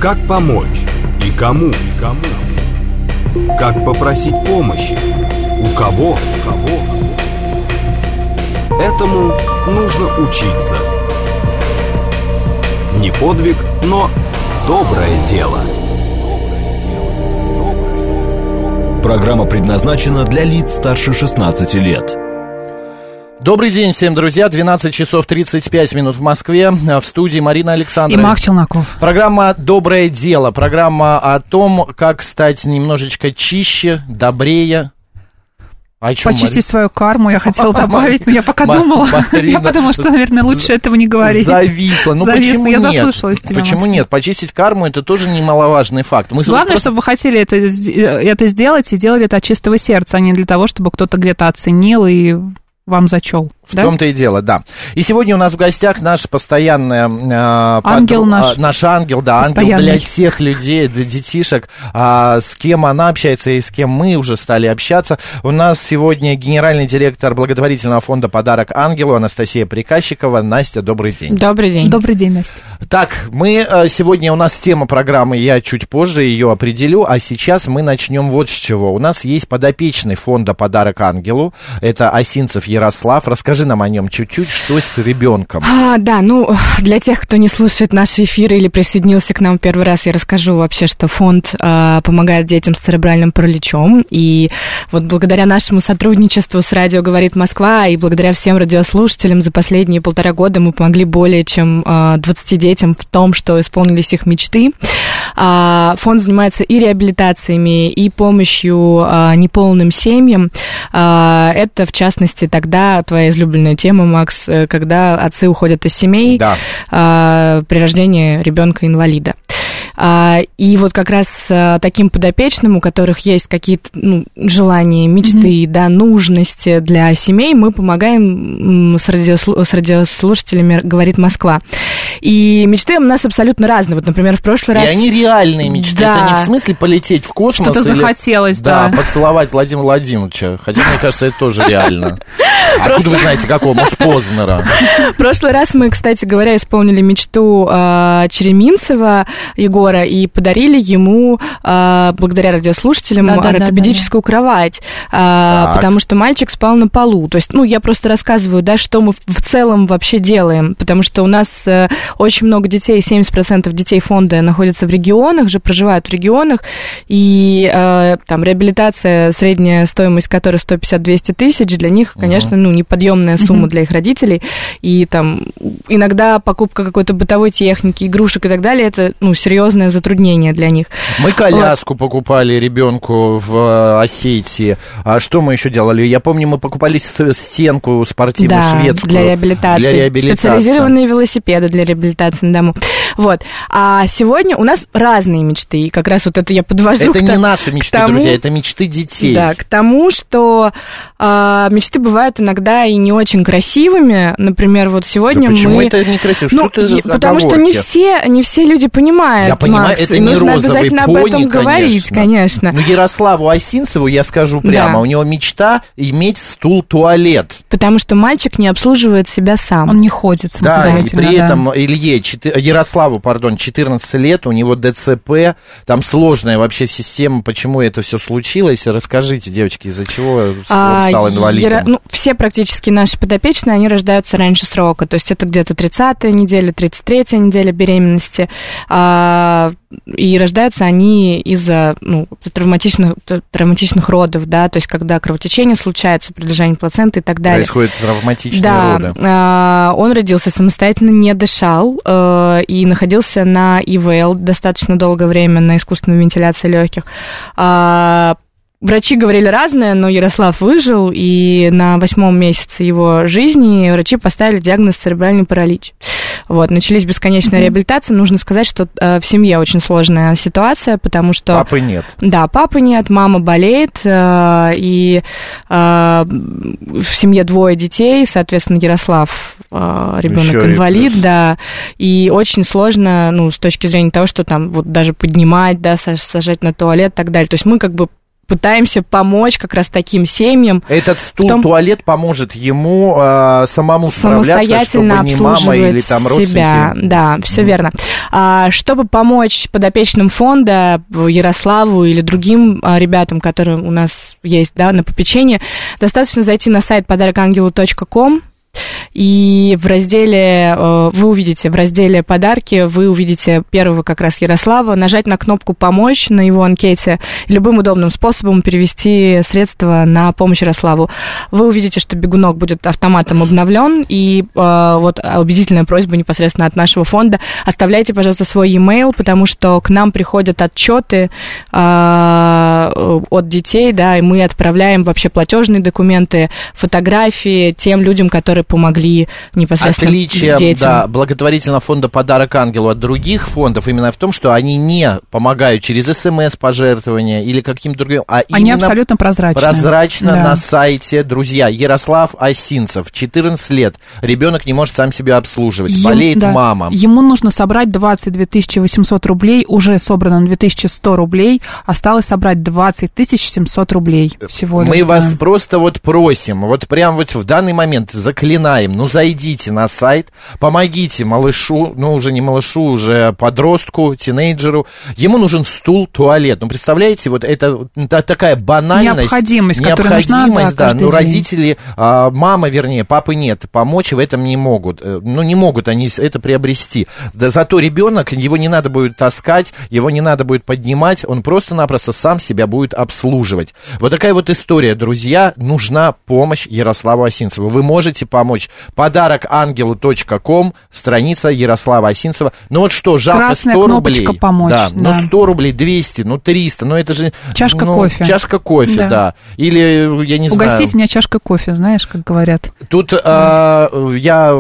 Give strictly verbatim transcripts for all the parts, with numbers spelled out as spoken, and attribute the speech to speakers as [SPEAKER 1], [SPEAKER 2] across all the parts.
[SPEAKER 1] Как помочь и кому? И кому? Как попросить помощи? У кого? У кого? Этому нужно учиться. Не подвиг, но доброе дело.
[SPEAKER 2] Программа предназначена для лиц старше шестнадцати лет.
[SPEAKER 3] Добрый день всем, друзья. двенадцать часов тридцать пять минут в Москве. В студии Марина Александрова.
[SPEAKER 4] И Макс Челноков.
[SPEAKER 3] Программа «Доброе дело». Программа о том, как стать немножечко чище, добрее. О чем,
[SPEAKER 4] Почистить
[SPEAKER 3] Марина?
[SPEAKER 4] свою карму, я хотела добавить, но я пока думала. Я подумала, что, наверное, лучше этого не говорить.
[SPEAKER 3] Зависла. Ну
[SPEAKER 4] Зависла.
[SPEAKER 3] почему
[SPEAKER 4] я
[SPEAKER 3] нет?
[SPEAKER 4] заслушалась тебя,
[SPEAKER 3] Почему
[SPEAKER 4] Максим.
[SPEAKER 3] нет? Почистить карму — это тоже немаловажный факт. Мы
[SPEAKER 4] Главное,
[SPEAKER 3] просто...
[SPEAKER 4] чтобы вы хотели это, это сделать и делали это от чистого сердца, а не для того, чтобы кто-то где-то оценил и вам зачел.
[SPEAKER 3] В
[SPEAKER 4] да?
[SPEAKER 3] том-то и дело, да. И сегодня у нас в гостях наша постоянная... Э,
[SPEAKER 4] ангел
[SPEAKER 3] подруг...
[SPEAKER 4] наш.
[SPEAKER 3] Наш ангел, да,
[SPEAKER 4] постоянный.
[SPEAKER 3] ангел для всех людей, для детишек, э, с кем она общается и с кем мы уже стали общаться. У нас сегодня генеральный директор благотворительного фонда «Подарок ангелу» Анастасия Приказчикова. Настя, добрый день.
[SPEAKER 5] Добрый день.
[SPEAKER 4] Добрый день, Настя.
[SPEAKER 3] Так, мы э, сегодня, у нас тема программы, я чуть позже ее определю, а сейчас мы начнем вот с чего. У нас есть подопечный фонда «Подарок ангелу», это Осинцев Ярослав. Расскажи нам о нем чуть-чуть, что с ребенком.
[SPEAKER 5] А, да, ну, для тех, кто не слушает наши эфиры или присоединился к нам первый раз, я расскажу вообще, что фонд а, помогает детям с церебральным параличом, и вот благодаря нашему сотрудничеству с «Радио говорит Москва» и благодаря всем радиослушателям за последние полтора года мы помогли более чем а, двадцати детям в том, что исполнились их мечты. А, фонд занимается и реабилитациями, и помощью а, неполным семьям. А, это, в частности, тогда твоя излюбленная тема, Макс, когда отцы уходят из семей, да. а, при рождении ребенка-инвалида. А, и вот как раз а, таким подопечным, у которых есть какие-то ну, желания, мечты, mm-hmm. да, нужности для семей, мы помогаем с, радиослу- с радиослушателями «Говорит Москва». И мечты у нас абсолютно разные. Вот, например, в прошлый раз...
[SPEAKER 3] И они реальные мечты.
[SPEAKER 5] Да.
[SPEAKER 3] Это не в смысле полететь в космос.
[SPEAKER 4] Что-то
[SPEAKER 3] или...
[SPEAKER 4] захотелось,
[SPEAKER 3] да.
[SPEAKER 4] да.
[SPEAKER 3] поцеловать Владимира Владимировича. Хотя, мне кажется, это тоже реально. Откуда вы знаете, какого? Может, Познера?
[SPEAKER 5] В прошлый раз мы, кстати говоря, исполнили мечту э, Череминцева Егора и подарили ему, э, благодаря радиослушателям,
[SPEAKER 4] да, да,
[SPEAKER 5] ортопедическую
[SPEAKER 4] да, да.
[SPEAKER 5] кровать, э, потому что мальчик спал на полу. То есть, ну, я просто рассказываю, да, что мы в целом вообще делаем, потому что у нас э, очень много детей, семьдесят процентов детей фонда находятся в регионах, же проживают в регионах, и э, там реабилитация, средняя стоимость которой сто пятьдесят - двести тысяч, для них, конечно, ну, неподъемная сумма uh-huh. для их родителей, и там иногда покупка какой-то бытовой техники, игрушек и так далее, это, ну, серьезное затруднение для них.
[SPEAKER 3] Мы коляску вот. покупали ребенку в Осетии. А что мы еще делали? Я помню, мы покупали стенку спортивную,
[SPEAKER 5] да,
[SPEAKER 3] шведскую.
[SPEAKER 5] для реабилитации.
[SPEAKER 3] Для реабилитации.
[SPEAKER 5] Специализированные велосипеды для реабилитации на дому. Вот. А сегодня у нас разные мечты, и как раз вот это я подвожу
[SPEAKER 3] Это
[SPEAKER 5] к,
[SPEAKER 3] не наши мечты,
[SPEAKER 5] тому,
[SPEAKER 3] друзья, это мечты детей.
[SPEAKER 5] Да, к тому, что э, мечты бывают иногда и не очень красивыми. Например, вот сегодня
[SPEAKER 3] да почему
[SPEAKER 5] мы...
[SPEAKER 3] это некрасиво?
[SPEAKER 5] Ну,
[SPEAKER 3] что это
[SPEAKER 5] потому что не все, не все люди понимают,
[SPEAKER 3] Я понимаю,
[SPEAKER 5] Макс,
[SPEAKER 3] это
[SPEAKER 5] и
[SPEAKER 3] не
[SPEAKER 5] нужно
[SPEAKER 3] розовый
[SPEAKER 5] обязательно
[SPEAKER 3] пони,
[SPEAKER 5] об этом говорить, конечно.
[SPEAKER 3] Ну, Ярославу Осинцеву, я скажу прямо,
[SPEAKER 5] да.
[SPEAKER 3] у него мечта иметь стул-туалет.
[SPEAKER 5] Потому что мальчик не обслуживает себя сам.
[SPEAKER 4] Он не ходит самостоятельно.
[SPEAKER 3] Да, и при
[SPEAKER 4] да.
[SPEAKER 3] этом Илье, четы... Ярославу, пардон, четырнадцать лет, у него ДЦП, там сложная вообще система, почему это все случилось. Расскажите, девочки, из-за чего он стал инвалидом?
[SPEAKER 5] Яро... Ну, все практически наши подопечные, они рождаются раньше срока, то есть это где-то тридцатая неделя, тридцать третья неделя беременности, а... и рождаются они из-за ну, травматичных, травматичных родов, да, то есть когда кровотечение случается, продолжение плаценты и так далее.
[SPEAKER 3] Происходят травматичные
[SPEAKER 5] да,
[SPEAKER 3] роды.
[SPEAKER 5] Да, он родился самостоятельно, не дышал э, и находился на И В Л достаточно долгое время, на искусственной вентиляции легких. А, врачи говорили разное, но Ярослав выжил, и на восьмом месяце его жизни врачи поставили диагноз церебральный паралич. Вот, начались бесконечная mm-hmm. реабилитация. Нужно сказать, что э, в семье очень сложная ситуация, потому что...
[SPEAKER 3] Папы нет. Да,
[SPEAKER 5] папы нет, мама болеет, э, и э, в семье двое детей, соответственно, Ярослав, э, ребенок-инвалид, да, и очень сложно, ну, с точки зрения того, что там вот даже поднимать, да, сажать на туалет и так далее. То есть мы как бы пытаемся помочь как раз таким семьям.
[SPEAKER 3] Этот стул-туалет том... поможет ему э, самому справляться, чтобы не мама или там родственники.
[SPEAKER 5] Себя. Да, все mm-hmm. верно. А, чтобы помочь подопечным фонда Ярославу или другим а, ребятам, которые у нас есть, да, на попечении, достаточно зайти на сайт подарок ангелу точка ком. И в разделе, вы увидите, в разделе «Подарки» вы увидите первого как раз Ярослава, нажать на кнопку «Помочь» на его анкете, и любым удобным способом перевести средства на помощь Ярославу. Вы увидите, что бегунок будет автоматом обновлен, и э, вот убедительная просьба непосредственно от нашего фонда: оставляйте, пожалуйста, свой e-mail, потому что к нам приходят отчеты э, от детей, да, и мы отправляем вообще платежные документы, фотографии тем людям, которые помогли непосредственно
[SPEAKER 3] Отличие,
[SPEAKER 5] детям.
[SPEAKER 3] Да, благотворительного фонда «Подарок ангелу» от других фондов именно в том, что они не помогают через СМС-пожертвования или каким-то другим, а
[SPEAKER 4] они
[SPEAKER 3] именно
[SPEAKER 4] абсолютно прозрачны.
[SPEAKER 3] Прозрачно
[SPEAKER 4] Да.
[SPEAKER 3] на сайте. Друзья, Ярослав Осинцев, четырнадцать лет, ребенок не может сам себя обслуживать,
[SPEAKER 4] Ем,
[SPEAKER 3] болеет
[SPEAKER 4] да.
[SPEAKER 3] мама.
[SPEAKER 4] Ему нужно собрать двадцать две тысячи восемьсот рублей, уже собрано две тысячи сто рублей, осталось собрать двадцать тысяч семьсот рублей всего лишь.
[SPEAKER 3] Мы
[SPEAKER 4] да.
[SPEAKER 3] вас просто вот просим, вот прям вот в данный момент заклинаем, ну зайдите на сайт, помогите малышу, ну уже не малышу, уже подростку, тинейджеру, ему нужен стул, туалет. Ну представляете, вот это, это такая банальность.
[SPEAKER 4] Необходимость,
[SPEAKER 3] необходимость,
[SPEAKER 4] которая нужна, да,
[SPEAKER 3] да,
[SPEAKER 4] каждый
[SPEAKER 3] ну
[SPEAKER 4] день.
[SPEAKER 3] родители, а, мама, вернее, папы нет, помочь в этом не могут, ну не могут они это приобрести. Да зато ребенок, его не надо будет таскать, его не надо будет поднимать, он просто-напросто сам себя будет обслуживать. Вот такая вот история, друзья, нужна помощь Ярославу Осинцеву. Вы можете помочь. подарок ангелу точка ком, страница Ярослава Осинцева. Ну вот что, жалко
[SPEAKER 4] Красная
[SPEAKER 3] сто
[SPEAKER 4] кнопочка
[SPEAKER 3] рублей.
[SPEAKER 4] «Помочь»,
[SPEAKER 3] да,
[SPEAKER 4] да.
[SPEAKER 3] ну сто рублей, двести, ну триста, ну это же...
[SPEAKER 4] Чашка
[SPEAKER 3] ну,
[SPEAKER 4] кофе.
[SPEAKER 3] Чашка кофе, да.
[SPEAKER 4] Да.
[SPEAKER 3] Или, я не знаю...
[SPEAKER 4] Угостить меня чашкой кофе, знаешь, как говорят.
[SPEAKER 3] Тут а, я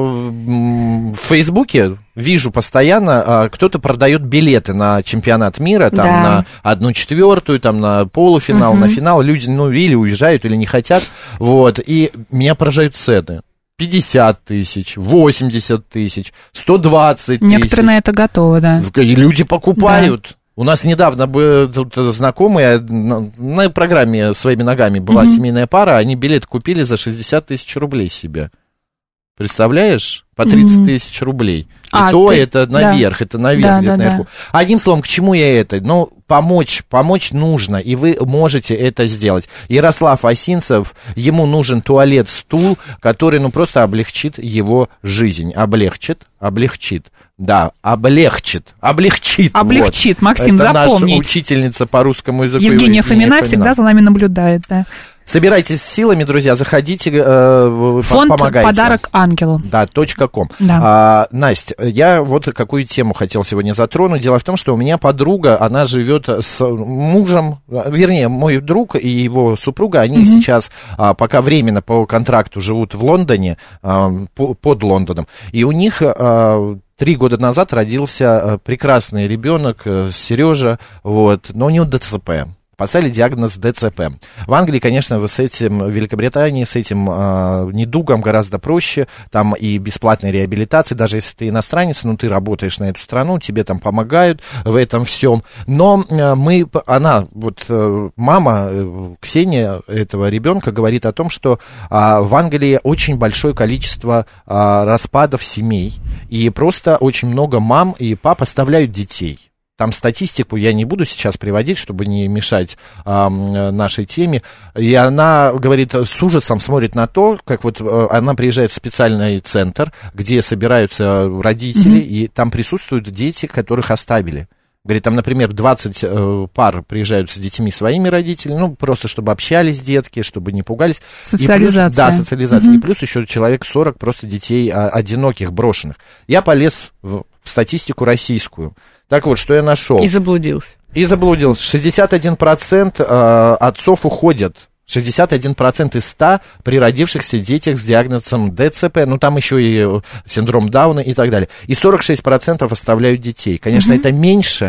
[SPEAKER 3] в Фейсбуке вижу постоянно, а, кто-то продает билеты на чемпионат мира, там
[SPEAKER 5] Да.
[SPEAKER 3] на одну четвертую, там на полуфинал,
[SPEAKER 5] Угу.
[SPEAKER 3] на финал. Люди, ну, или уезжают, или не хотят. Вот, и меня поражают цены. пятьдесят тысяч, восемьдесят тысяч, сто двадцать тысяч.
[SPEAKER 4] Некоторые на это готовы, да.
[SPEAKER 3] И люди покупают. Да. У нас недавно был тут знакомые, на, на программе «Своими ногами» была mm-hmm. семейная пара, они билет купили за шестьдесят тысяч рублей себе. Представляешь? По тридцать mm-hmm. тысяч рублей. И
[SPEAKER 5] а,
[SPEAKER 3] то
[SPEAKER 5] ты...
[SPEAKER 3] это наверх, да. это наверх,
[SPEAKER 4] да,
[SPEAKER 3] где-то
[SPEAKER 4] да,
[SPEAKER 3] наверху. Да. Одним словом, к чему я это? Ну, помочь, помочь нужно, и вы можете это сделать. Ярослав Осинцев, ему нужен туалет, стул, который, ну, просто облегчит его жизнь. Облегчит, облегчит. Да, облегчит, облегчит.
[SPEAKER 4] Облегчит,
[SPEAKER 3] вот.
[SPEAKER 4] Максим,
[SPEAKER 3] это
[SPEAKER 4] запомни.
[SPEAKER 3] Наша учительница по русскому языку.
[SPEAKER 4] Евгения Фомина, Фомина всегда за нами наблюдает, да.
[SPEAKER 3] Собирайтесь силами, друзья, заходите, э,
[SPEAKER 4] Фонд
[SPEAKER 3] помогайте.
[SPEAKER 4] «Подарок ангелу».
[SPEAKER 3] Да, точка ком.
[SPEAKER 4] Да.
[SPEAKER 3] А, Настя, я вот какую тему хотел сегодня затронуть. Дело в том, что у меня подруга, она живет с мужем, вернее, мой друг и его супруга, они mm-hmm. сейчас а, пока временно по контракту живут в Лондоне, а, по, под Лондоном, и у них... А, Три года назад родился прекрасный ребенок, Сережа, вот, но у него ДЦП. Поставили диагноз ДЦП. В Англии, конечно, с этим, в Великобритании с этим э, недугом гораздо проще. Там и бесплатная реабилитация, даже если ты иностранец, но ты работаешь на эту страну, тебе там помогают в этом всем. Но э, мы, она, вот э, мама э, Ксения этого ребенка говорит о том, что э, в Англии очень большое количество э, распадов семей, и просто очень много мам и пап оставляют детей. Там статистику я не буду сейчас приводить, чтобы не мешать а, нашей теме. И она, говорит, с ужасом смотрит на то, как вот а, она приезжает в специальный центр, где собираются родители, mm-hmm. и там присутствуют дети, которых оставили. Говорит, там, например, двадцать э, пар приезжают с детьми своими родителями, ну, просто чтобы общались детки, чтобы не пугались.
[SPEAKER 4] Социализация.
[SPEAKER 3] И плюс, да, социализация.
[SPEAKER 4] Mm-hmm.
[SPEAKER 3] И плюс еще человек сорок просто детей а, одиноких, брошенных. Я полез в, в статистику российскую. Так вот, что я нашел.
[SPEAKER 5] И заблудился.
[SPEAKER 3] И заблудился. шестьдесят один процент э, отцов уходят. шестьдесят один процент из ста при родившихся детях с диагнозом ДЦП, ну там еще и синдром Дауна и так далее. И сорок шесть процентов оставляют детей. Конечно, mm-hmm. это меньше,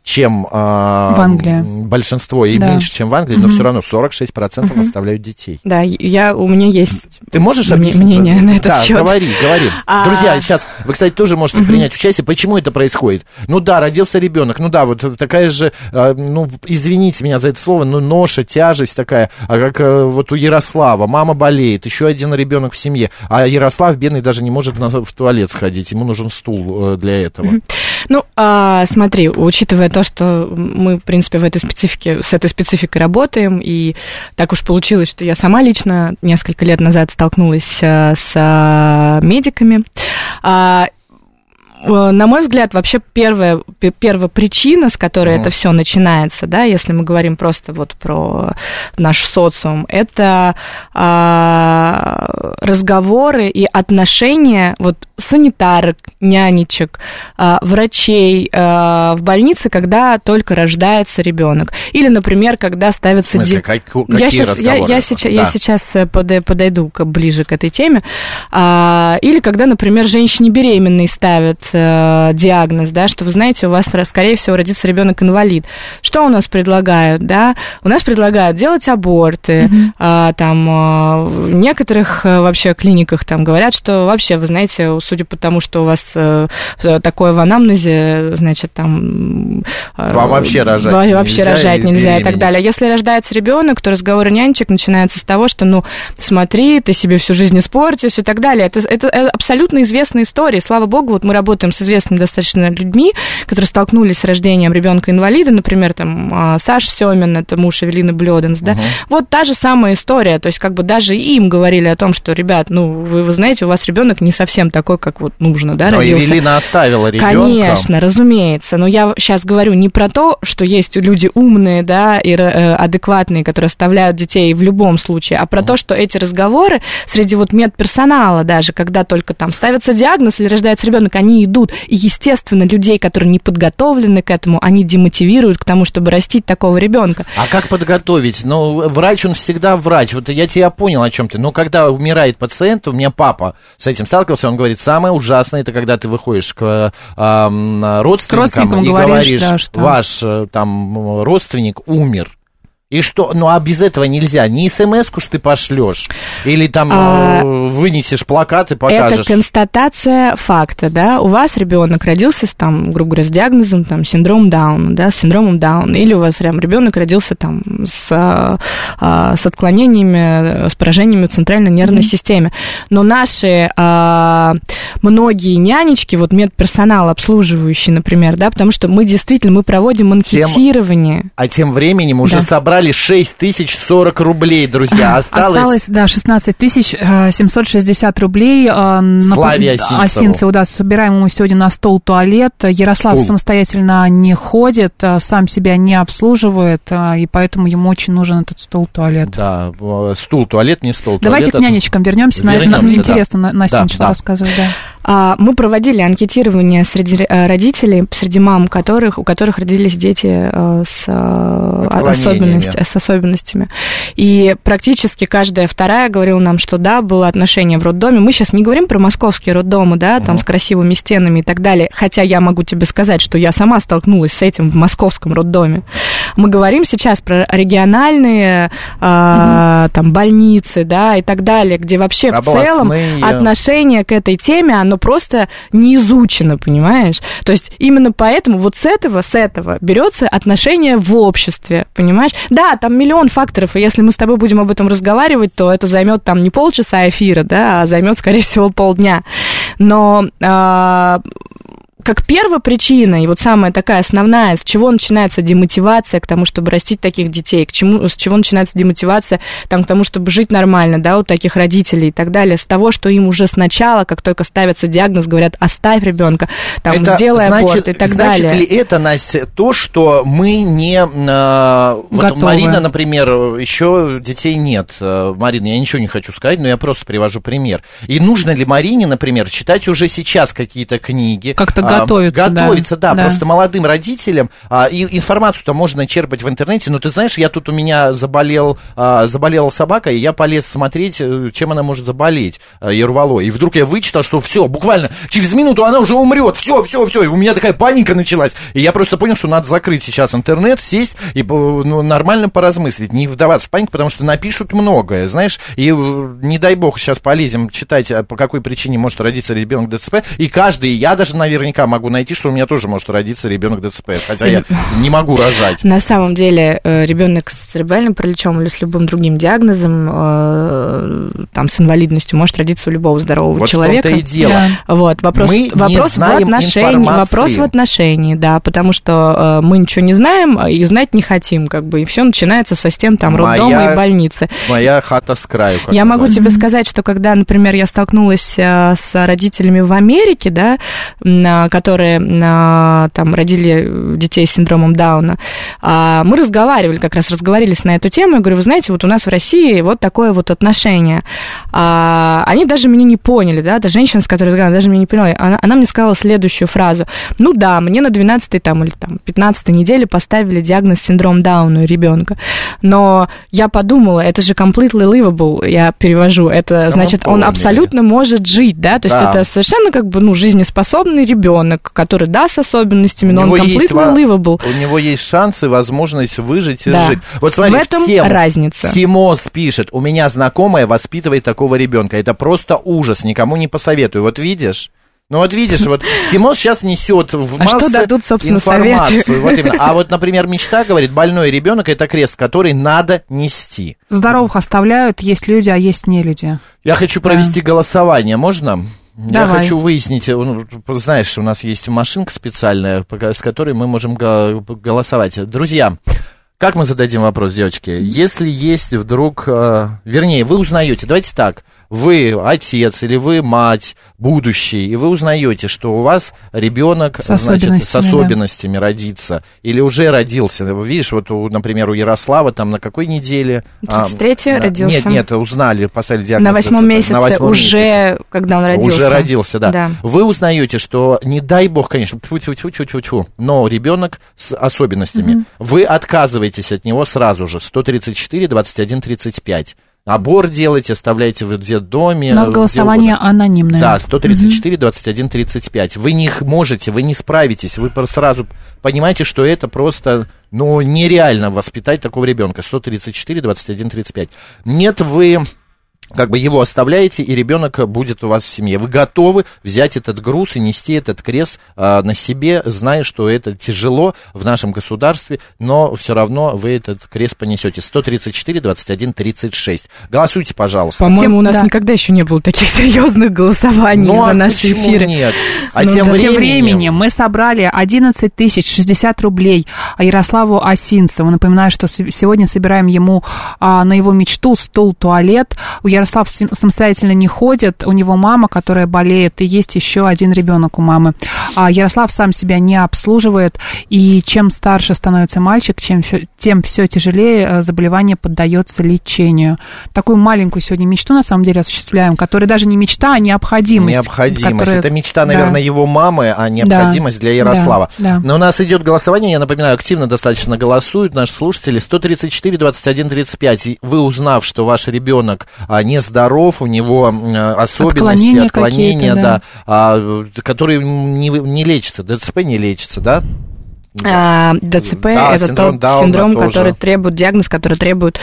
[SPEAKER 3] чем э,
[SPEAKER 4] в Англии.
[SPEAKER 3] большинство, и
[SPEAKER 4] да.
[SPEAKER 3] меньше, чем в Англии, но mm-hmm. все равно сорок шесть процентов mm-hmm. оставляют детей.
[SPEAKER 5] Да, я, у меня есть
[SPEAKER 3] Ты можешь объяснить?
[SPEAKER 5] Мнение на этот
[SPEAKER 3] да,
[SPEAKER 5] счет.
[SPEAKER 3] говори, говори.
[SPEAKER 5] А...
[SPEAKER 3] Друзья, сейчас вы, кстати, тоже можете mm-hmm. принять участие. Почему это происходит? Ну да, родился ребенок, ну да, вот такая же, ну, извините меня за это слово, но ноша, тяжесть такая, а как вот у Ярослава, мама болеет, еще один ребенок в семье, а Ярослав, бедный, даже не может в туалет сходить, ему нужен стул для этого. Mm-hmm.
[SPEAKER 5] Ну, а, смотри, учитывая то, что мы, в принципе, в этой специфике, с этой спецификой работаем, и так уж получилось, что я сама лично несколько лет назад столкнулась а, с а, медиками. А, на мой взгляд, вообще первая, первая причина, с которой mm. это все начинается, да, если мы говорим просто вот про наш социум, это а, разговоры и отношения вот санитарок, нянечек, а, врачей а, в больнице, когда только рождается ребенок. Или, например, когда ставится...
[SPEAKER 3] В смысле, как, какие
[SPEAKER 5] я сейчас,
[SPEAKER 3] разговоры?
[SPEAKER 5] Я, я, сейчас,
[SPEAKER 3] да.
[SPEAKER 5] я сейчас подойду ближе к этой теме. А, или когда, например, женщине беременной ставят диагноз, да, что, вы знаете, у вас, скорее всего, родится ребенок-инвалид. Что у нас предлагают, да? У нас предлагают делать аборты, mm-hmm. а, там, а, в некоторых вообще клиниках там говорят, что вообще, вы знаете, судя по тому, что у вас а, такое в анамнезе, значит, там...
[SPEAKER 3] Вам вообще рожать
[SPEAKER 5] вам,
[SPEAKER 3] нельзя.
[SPEAKER 5] Вообще рожать нельзя и так далее. Если рождается ребенок, то разговор нянечек начинается с того, что, ну, смотри, ты себе всю жизнь испортишь и так далее. Это, это, это абсолютно известная история. Слава богу, вот мы работаем с известными достаточно людьми, которые столкнулись с рождением ребенка-инвалида, например, там, Саша Семин, это муж Эвелины Блёденс, да, uh-huh. вот та же самая история, то есть, как бы даже им говорили о том, что, ребят, ну, вы, вы знаете, у вас ребенок не совсем такой, как вот нужно, да,
[SPEAKER 3] но
[SPEAKER 5] родился.
[SPEAKER 3] Эвелина оставила ребенка.
[SPEAKER 5] Конечно, разумеется, но я сейчас говорю не про то, что есть люди умные, да, и э, адекватные, которые оставляют детей в любом случае, а про uh-huh. то, что эти разговоры среди вот медперсонала даже, когда только там ставится диагноз или рождается ребенок, они идут. И, естественно, людей, которые не подготовлены к этому, они демотивируют к тому, чтобы растить такого ребенка.
[SPEAKER 3] А как подготовить? Ну, врач, он всегда врач. Вот я тебя понял, о чем ты. Но когда умирает пациент, у меня папа с этим сталкивался, он говорит, самое ужасное, это когда ты выходишь к э, родственникам и говоришь, говоришь да, что... ваш там родственник умер. И что? Ну, а без этого нельзя. Не смс-ку ж ты пошлешь. Или там а, вынесешь плакат и покажешь.
[SPEAKER 5] Это констатация факта, да. У вас ребенок родился, с, там, грубо говоря, с диагнозом, там, синдром Дауна, да, с синдромом Дауна. Или у вас прям ребенок родился, там, с, а, с отклонениями, с поражениями в центральной нервной mm-hmm. системе. Но наши а, многие нянечки, вот медперсонал обслуживающий, например, да, потому что мы действительно, мы проводим анкетирование.
[SPEAKER 3] Тем, а тем временем уже да. собрали шесть тысяч сорок рублей, друзья. Осталось...
[SPEAKER 4] Осталось, да, шестнадцать тысяч семьсот шестьдесят рублей.
[SPEAKER 3] Славе Осинцеву.
[SPEAKER 4] Осинцеву, да, собираем ему сегодня на стол туалет. Ярослав стул. самостоятельно не ходит, сам себя не обслуживает, и поэтому ему очень нужен этот стол-туалет.
[SPEAKER 3] Да, стул, туалет, не стол,
[SPEAKER 4] Давайте
[SPEAKER 3] туалет.
[SPEAKER 4] к нянечкам вернемся. вернемся Нам да. интересно, Настя да, начала да. рассказывать, да.
[SPEAKER 5] Мы проводили анкетирование среди родителей, среди мам, которых, у которых родились дети с особенностями. С особенностями. И практически каждая вторая говорила нам, что да, было отношение в роддоме. Мы сейчас не говорим про московские роддомы, да, там uh-huh. с красивыми стенами и так далее. Хотя я могу тебе сказать, что я сама столкнулась с этим в московском роддоме. Мы говорим сейчас про региональные uh-huh. э, там больницы, да, и так далее, где вообще областные... в целом отношение к этой теме, оно просто не изучено, понимаешь? То есть именно поэтому вот с этого, с этого берется отношение в обществе, понимаешь? Да, там миллион факторов, и если мы с тобой будем об этом разговаривать, то это займет там не полчаса эфира, да, а займет, скорее всего, полдня. Но а, как первопричина, и вот самая такая основная, с чего начинается демотивация к тому, чтобы растить таких детей, к чему, с чего начинается демотивация там, к тому, чтобы жить нормально, да, у таких родителей и так далее, с того, что им уже сначала, как только ставится диагноз, говорят, оставь ребенка, там, это сделай значит, аборт и так
[SPEAKER 3] значит
[SPEAKER 5] далее.
[SPEAKER 3] Значит ли это, Настя, то, что мы не... Э, вот Марина, например, еще детей нет. Марина, я ничего не хочу сказать, но я просто привожу пример. И нужно ли Марине, например, читать уже сейчас какие-то книги?
[SPEAKER 4] Как-то готовиться.
[SPEAKER 3] А, готовиться, да,
[SPEAKER 4] да,
[SPEAKER 3] просто молодым родителям. А, и информацию-то можно черпать в интернете, но ты знаешь, я тут у меня заболел, а, заболела собака, и я полез смотреть, чем она может заболеть, а, и рвало. И вдруг я вычитал, что все, буквально через минуту она уже умрет, все, все, все, и у меня такая паника началась. И я просто понял, что надо закрыть сейчас интернет, сесть и ну, нормально поразмыслить, не вдаваться в панику, потому что напишут многое, знаешь, и не дай бог сейчас полезем читать, по какой причине может родиться ребенок ДЦП, и каждый, я даже наверняка могу найти, что у меня тоже может родиться ребенок ДЦП, хотя я не могу рожать.
[SPEAKER 5] На самом деле ребенок с церебральным параличом или с любым другим диагнозом, там, с инвалидностью, может родиться у любого здорового
[SPEAKER 3] вот
[SPEAKER 5] человека.
[SPEAKER 3] Вот в том-то и дело.
[SPEAKER 5] Да. Вот, вопрос,
[SPEAKER 3] мы
[SPEAKER 5] вопрос,
[SPEAKER 3] не знаем
[SPEAKER 5] в отношении, вопрос в отношении, да, потому что э, мы ничего не знаем и знать не хотим, как бы, и все начинается со стен там роддома моя, и больницы.
[SPEAKER 3] Моя хата с краю.
[SPEAKER 5] Я
[SPEAKER 3] назвать.
[SPEAKER 5] могу тебе сказать, что когда, например, я столкнулась э, с родителями в Америке, да, э, которые э, там родили детей с синдромом Дауна, э, мы разговаривали, как раз разговорились на эту тему, я говорю, вы знаете, вот у нас в России вот такое вот отношение. Э, они даже меня не поняли, да, та женщина, с которой разговаривала, даже меня не поняла, она, она мне сказала следующую фразу. Ну да, мне на двенадцатой там, или там, пятнадцатой неделе поставили диагноз синдром Дауна у ребенка, но я подумала, это же completely livable, я перевожу, это да, значит, он абсолютно может жить, да, то да. есть это совершенно как бы, ну, жизнеспособный ребенок, который, да, с особенностями, но он completely livable.
[SPEAKER 3] У него есть шанс и возможность выжить и
[SPEAKER 5] да.
[SPEAKER 3] жить. Вот смотри,
[SPEAKER 5] в этом
[SPEAKER 3] в тему,
[SPEAKER 5] разница.
[SPEAKER 3] Симос пишет, у меня знакомая воспитывает такого ребенка, это просто ужас, никому не посоветую, вот видишь? Ну вот видишь, вот Тимос сейчас несет в массы
[SPEAKER 5] а что дадут, собственно,
[SPEAKER 3] информацию.
[SPEAKER 5] Советы?
[SPEAKER 3] Вот именно. А вот, например, мечта говорит, больной ребенок это крест, который надо нести.
[SPEAKER 4] Здоровых оставляют, есть люди, а есть не люди.
[SPEAKER 3] Я хочу провести да. голосование, можно?
[SPEAKER 4] Давай.
[SPEAKER 3] Я хочу выяснить, знаешь, у нас есть машинка специальная, с которой мы можем голосовать. Друзья, как мы зададим вопрос, девочки? Если есть вдруг, э, вернее, вы узнаете, давайте так, вы отец или вы мать будущий, и вы узнаете, что у вас ребенок,
[SPEAKER 4] с
[SPEAKER 3] значит, с особенностями да. родится, или уже родился. Видишь, вот, у, например, у Ярослава там на какой неделе?
[SPEAKER 5] тридцать третий а, родился.
[SPEAKER 3] Нет, нет, узнали, поставили диагноз.
[SPEAKER 5] На восьмом месяце,
[SPEAKER 3] на восьмом
[SPEAKER 5] уже,
[SPEAKER 3] месяце.
[SPEAKER 5] Когда он родился.
[SPEAKER 3] Уже родился, да.
[SPEAKER 5] да.
[SPEAKER 3] Вы узнаете, что, не дай бог, конечно, тьфу-тьфу-тьфу-тьфу-тьфу, но ребенок с особенностями. Mm-hmm. Вы отказываетесь от него сразу же. сто тридцать четыре двадцать один тридцать пять. Аборт делайте, оставляйте в детдоме.
[SPEAKER 4] У нас голосование анонимное.
[SPEAKER 3] Да, сто тридцать четыре двадцать один тридцать пять. Вы не можете, вы не справитесь, вы сразу понимаете, что это просто, ну, нереально воспитать такого ребенка. сто тридцать четыре двадцать один тридцать пять. Нет, вы как бы его оставляете, и ребенок будет у вас в семье. Вы готовы взять этот груз и нести этот крест а, на себе, зная, что это тяжело в нашем государстве, но все равно вы этот крест понесете. сто тридцать четыре двадцать один тридцать шесть. Голосуйте, пожалуйста.
[SPEAKER 5] По-моему,
[SPEAKER 4] тем,
[SPEAKER 5] у нас
[SPEAKER 4] да.
[SPEAKER 5] никогда еще не было таких серьезных голосований
[SPEAKER 3] ну,
[SPEAKER 5] за
[SPEAKER 3] а
[SPEAKER 5] наши эфиры.
[SPEAKER 3] Нет? А
[SPEAKER 4] ну,
[SPEAKER 3] тем,
[SPEAKER 4] да.
[SPEAKER 3] временем...
[SPEAKER 4] тем временем мы собрали одиннадцать тысяч шестьдесят рублей Ярославу Осинцеву. Напоминаю, что сегодня собираем ему а, на его мечту стол-туалет. У Ярослав самостоятельно не ходит, у него мама, которая болеет, и есть еще один ребенок у мамы. А Ярослав сам себя не обслуживает, и чем старше становится мальчик, чем, тем все тяжелее заболевание поддается лечению. Такую маленькую сегодня мечту, на самом деле, осуществляем, которая даже не мечта, а необходимость.
[SPEAKER 3] Необходимость.
[SPEAKER 4] Которая...
[SPEAKER 3] Это мечта, наверное, да. его мамы, а необходимость да. для Ярослава.
[SPEAKER 4] Да. Да.
[SPEAKER 3] Но у нас идет голосование, я напоминаю, активно достаточно голосуют наши слушатели. сто тридцать четыре двадцать один тридцать пять. Вы, узнав, что ваш ребенок а, не здоров, у него особенности, отклонения, отклонения да. Да, а, которые не, не лечатся. ДЦП не лечится, да?
[SPEAKER 5] А, ДЦП да, это тот Дауна синдром, тоже. Который требует, диагноз, который требует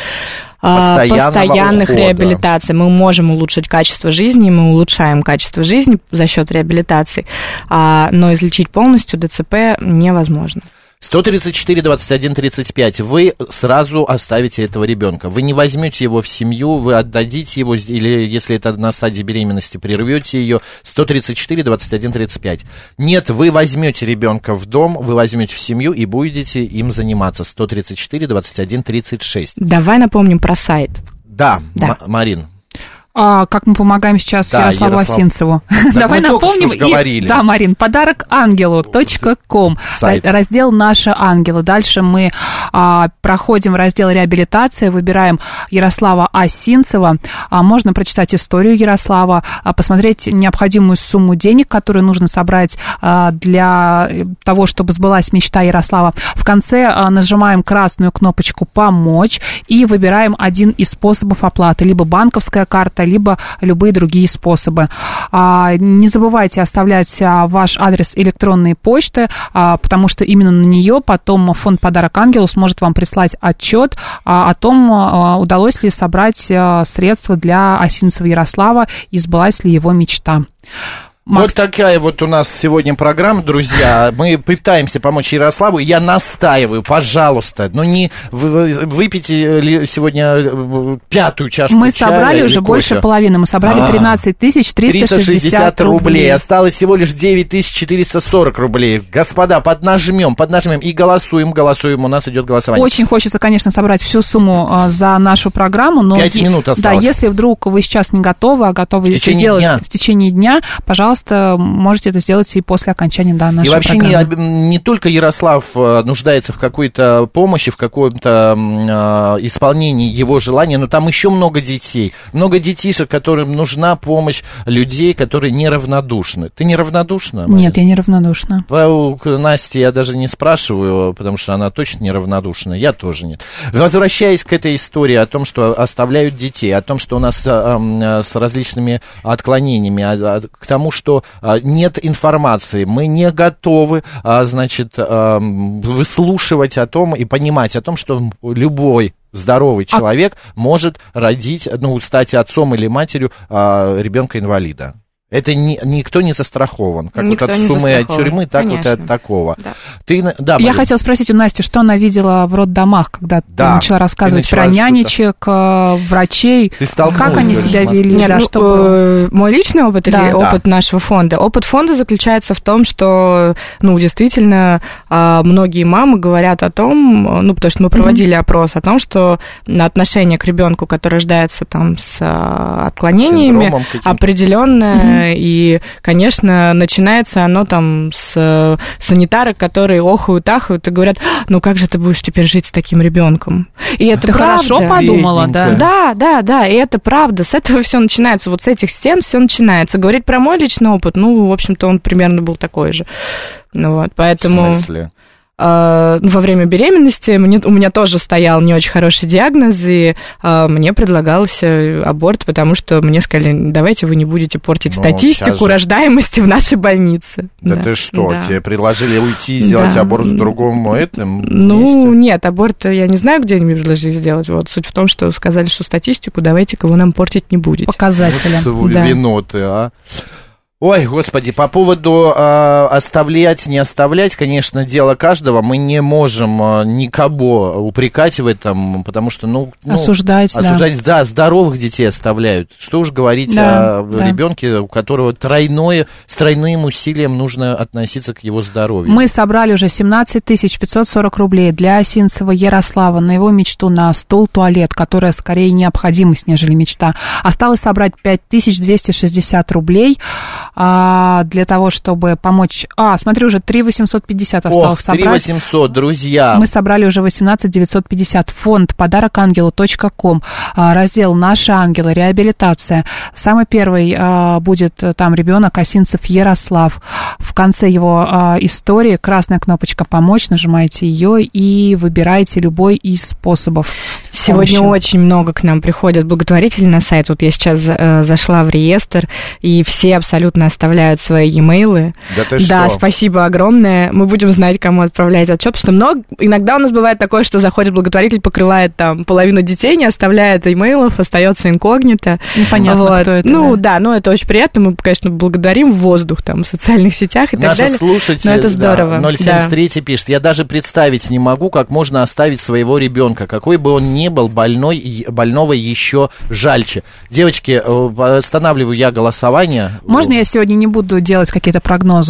[SPEAKER 5] постоянных ухода. Реабилитаций. Мы можем улучшить качество жизни, мы улучшаем качество жизни за счет реабилитации, но излечить полностью ДЦП невозможно.
[SPEAKER 3] сто тридцать четыре двадцать один тридцать пять. Вы сразу оставите этого ребенка. Вы не возьмете его в семью, вы отдадите его, или если это на стадии беременности, прервете ее. сто тридцать четыре двадцать один тридцать пять. Нет, вы возьмете ребенка в дом, вы возьмете в семью и будете им заниматься. сто тридцать четыре двадцать один тридцать шесть.
[SPEAKER 5] Давай напомним про сайт.
[SPEAKER 3] Да, да. М- Марин.
[SPEAKER 4] А, как мы помогаем сейчас да, Ярославу Ярослав... Осинцеву.
[SPEAKER 3] Да,
[SPEAKER 4] Давай
[SPEAKER 3] мы
[SPEAKER 4] напомним.
[SPEAKER 3] Только что говорили.
[SPEAKER 4] И, да, Марин, подарок ангелу точка ком. Раздел «Наши ангелы». Дальше мы а, проходим раздел «Реабилитация», выбираем Ярослава Осинцева. А, можно прочитать историю Ярослава, а, посмотреть необходимую сумму денег, которую нужно собрать а, для того, чтобы сбылась мечта Ярослава. В конце а, нажимаем красную кнопочку «Помочь» и выбираем один из способов оплаты. Либо банковская карта, либо любые другие способы. Не забывайте оставлять ваш адрес электронной почты, потому что именно на нее потом фонд «Подарок ангелу» сможет вам прислать отчет о том, удалось ли собрать средства для Осинцева Ярослава и сбылась ли его мечта.
[SPEAKER 3] Макс. Вот такая вот у нас сегодня программа, друзья. Мы пытаемся помочь Ярославу. Я настаиваю, пожалуйста, ну не выпейте сегодня пятую чашку
[SPEAKER 4] Мы
[SPEAKER 3] чая.
[SPEAKER 4] Мы собрали уже
[SPEAKER 3] кофе.
[SPEAKER 4] Больше половины. Мы собрали тринадцать тысяч триста шестьдесят рублей.
[SPEAKER 3] Осталось всего лишь девять тысяч четыреста сорок рублей. Господа, поднажмем, поднажмем и голосуем, голосуем. У нас идет голосование.
[SPEAKER 4] Очень хочется, конечно, собрать всю сумму а, за нашу программу. Но
[SPEAKER 3] Пять минут осталось.
[SPEAKER 4] Да, если вдруг вы сейчас не готовы, а готовы
[SPEAKER 3] в течение
[SPEAKER 4] сделать
[SPEAKER 3] дня.
[SPEAKER 4] в течение дня, пожалуйста, можете это сделать и после окончания да, нашей
[SPEAKER 3] И вообще
[SPEAKER 4] программы.
[SPEAKER 3] не, не только Ярослав нуждается в какой-то помощи, в каком-то э, исполнении его желания, но там еще много детей. Много детишек, которым нужна помощь людей, которые неравнодушны. Ты неравнодушна, Мария?
[SPEAKER 4] Нет, я неравнодушна.
[SPEAKER 3] По Насте я даже не спрашиваю, потому что она точно неравнодушна. Я тоже нет. Возвращаясь к этой истории о том, что оставляют детей, о том, что у нас э, с различными отклонениями, а, а, к тому, что что нет информации, мы не готовы, значит, выслушивать о том и понимать о том, что любой здоровый человек а... может родить, ну, стать отцом или матерью ребенка-инвалида. Это ни, никто не застрахован. Как никто вот от суммы от тюрьмы, так Конечно. Вот от такого. Да. Ты, да,
[SPEAKER 4] Я хотела спросить у Насти, что она видела в роддомах, когда да. ты начала рассказывать ты начала про нянечек, что-то... врачей.
[SPEAKER 3] Ты
[SPEAKER 4] как они себя вели?
[SPEAKER 5] Нет,
[SPEAKER 4] да,
[SPEAKER 5] ну,
[SPEAKER 4] чтобы...
[SPEAKER 5] Мой личный опыт да. или да. опыт нашего фонда? Опыт фонда заключается в том, что, ну, действительно, многие мамы говорят о том, ну, потому что мы проводили mm-hmm. опрос о том, что отношение к ребенку, который рождается там с отклонениями, определенное. Mm-hmm. И, конечно, начинается оно там с санитарок, которые охают, ахают и говорят, ну как же ты будешь теперь жить с таким ребенком? И это
[SPEAKER 4] ты
[SPEAKER 5] правда.
[SPEAKER 4] Хорошо подумала, да?
[SPEAKER 5] Да, да, да, и это правда. С этого все начинается, вот с этих стен все начинается. Говорить про мой личный опыт, ну, в общем-то, он примерно был такой же. Ну вот, поэтому...
[SPEAKER 3] В смысле?
[SPEAKER 5] Во время беременности мне, у меня тоже стоял не очень хороший диагноз, и а, мне предлагался аборт, потому что мне сказали, давайте вы не будете портить ну, статистику рождаемости в нашей больнице.
[SPEAKER 3] Да, да ты что, да. тебе предложили уйти и сделать да. аборт в другом этом
[SPEAKER 5] Ну,
[SPEAKER 3] месте?
[SPEAKER 5] Нет, аборт я не знаю, где они мне предложили сделать. Вот суть в том, что сказали, что статистику давайте-ка вы нам портить не будете.
[SPEAKER 4] Показателя.
[SPEAKER 3] Вот да. вино ты, а? Ой, господи, по поводу э, оставлять, не оставлять, конечно, дело каждого. Мы не можем э, никого упрекать в этом, потому что, ну... ну
[SPEAKER 4] осуждать,
[SPEAKER 3] осуждать, да. да, здоровых детей оставляют. Что уж говорить да, о да. ребенке, у которого тройное, с тройным усилием нужно относиться к его здоровью.
[SPEAKER 4] Мы собрали уже семнадцать тысяч пятьсот сорок рублей для Осинцева Ярослава на его мечту на стол-туалет, которая скорее необходимость, нежели мечта. Осталось собрать пять тысяч двести шестьдесят рублей. А, для того, чтобы помочь... А, смотри, уже три тысячи восемьсот пятьдесят осталось
[SPEAKER 3] Ох,
[SPEAKER 4] собрать.
[SPEAKER 3] три тысячи восемьсот, друзья.
[SPEAKER 4] Мы собрали уже восемнадцать тысяч девятьсот пятьдесят. Фонд подарок ангелу точка ком. Раздел «Наши ангелы», реабилитация. Самый первый а, будет там ребенок Осинцев Ярослав. В конце его а, истории красная кнопочка «Помочь». Нажимаете ее и выбираете любой из способов.
[SPEAKER 5] Сегодня помощи. Очень много к нам приходят благотворителей на сайт. Вот я сейчас э, зашла в реестр, и все абсолютно оставляют свои e-mailы.
[SPEAKER 3] Да ты
[SPEAKER 5] Да,
[SPEAKER 3] что?
[SPEAKER 5] спасибо огромное. Мы будем знать, кому отправлять отчет, потому что много... иногда у нас бывает такое, что заходит благотворитель, покрывает там половину детей, не оставляет имейлов, остается инкогнито.
[SPEAKER 4] Непонятно, вот. Кто это.
[SPEAKER 5] Ну
[SPEAKER 4] да.
[SPEAKER 5] да, но это очень приятно. Мы, конечно, благодарим в воздух там в социальных сетях и
[SPEAKER 3] Наша
[SPEAKER 5] так далее.
[SPEAKER 3] слушатель,
[SPEAKER 5] но это здорово.
[SPEAKER 3] Да, ноль семьдесят три да. пишет, я даже представить не могу, как можно оставить своего ребенка, какой бы он ни был, больной, больного еще жальче. Девочки, останавливаю я голосование.
[SPEAKER 4] Можно я сегодня не буду делать какие-то прогнозы?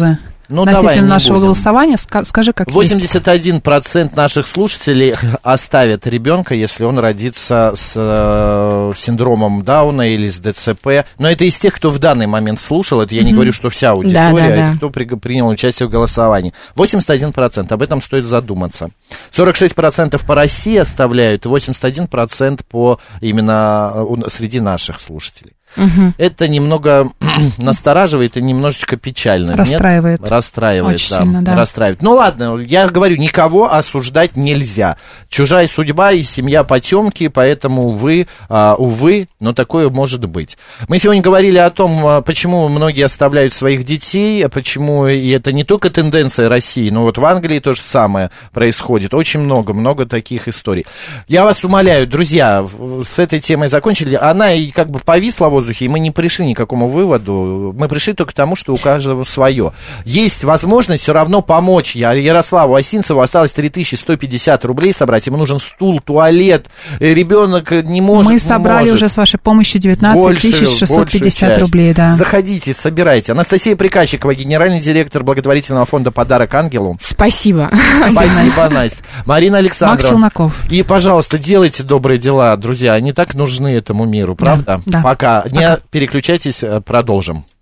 [SPEAKER 3] Ну,
[SPEAKER 4] относительно
[SPEAKER 3] давай, не
[SPEAKER 4] нашего
[SPEAKER 3] будем.
[SPEAKER 4] голосования. Ска- скажи, как
[SPEAKER 3] восемьдесят один процент наших слушателей оставят ребенка, если он родится с э, синдромом Дауна или с ДЦП. Но это из тех, кто в данный момент слушал. Это я не mm-hmm. говорю, что вся аудитория,
[SPEAKER 5] да, да,
[SPEAKER 3] это
[SPEAKER 5] да.
[SPEAKER 3] кто при, принял участие в голосовании. восемьдесят один процент. Об этом стоит задуматься. сорок шесть процентов по России оставляют, и восемьдесят один процент по именно среди наших слушателей. Угу. Это немного настораживает и немножечко печально.
[SPEAKER 4] Расстраивает.
[SPEAKER 3] Нет? Расстраивает,
[SPEAKER 4] Очень
[SPEAKER 3] да.
[SPEAKER 4] сильно, да.
[SPEAKER 3] Расстраивает. Ну ладно, я говорю, никого осуждать нельзя. Чужая судьба и семья потемки, поэтому, увы, а, увы, но такое может быть. Мы сегодня говорили о том, почему многие оставляют своих детей, почему, и это не только тенденция России, но вот в Англии то же самое происходит. Очень много, много таких историй. Я вас умоляю, друзья, с этой темой закончили. Она и как бы повисла в воздухе, и мы не пришли ни к какому выводу. Мы пришли только к тому, что у каждого свое. Есть возможность все равно помочь. Я Ярославу Осинцеву осталось три тысячи сто пятьдесят рублей собрать. Ему нужен стул, туалет. Ребенок не может.
[SPEAKER 4] Мы собрали
[SPEAKER 3] может.
[SPEAKER 4] уже с вашей помощью девятнадцать тысяч шестьсот пятьдесят рублей. Да.
[SPEAKER 3] Заходите, собирайте. Анастасия Приказчикова, генеральный директор благотворительного фонда «Подарок ангелу».
[SPEAKER 5] Спасибо.
[SPEAKER 3] Спасибо, Настя. Марина Александровна.
[SPEAKER 4] Макс Челноков.
[SPEAKER 3] И, пожалуйста, делайте добрые дела, друзья. Они так нужны этому миру, правда?
[SPEAKER 4] Да, да.
[SPEAKER 3] Пока. Не
[SPEAKER 4] Пока.
[SPEAKER 3] переключайтесь, продолжим.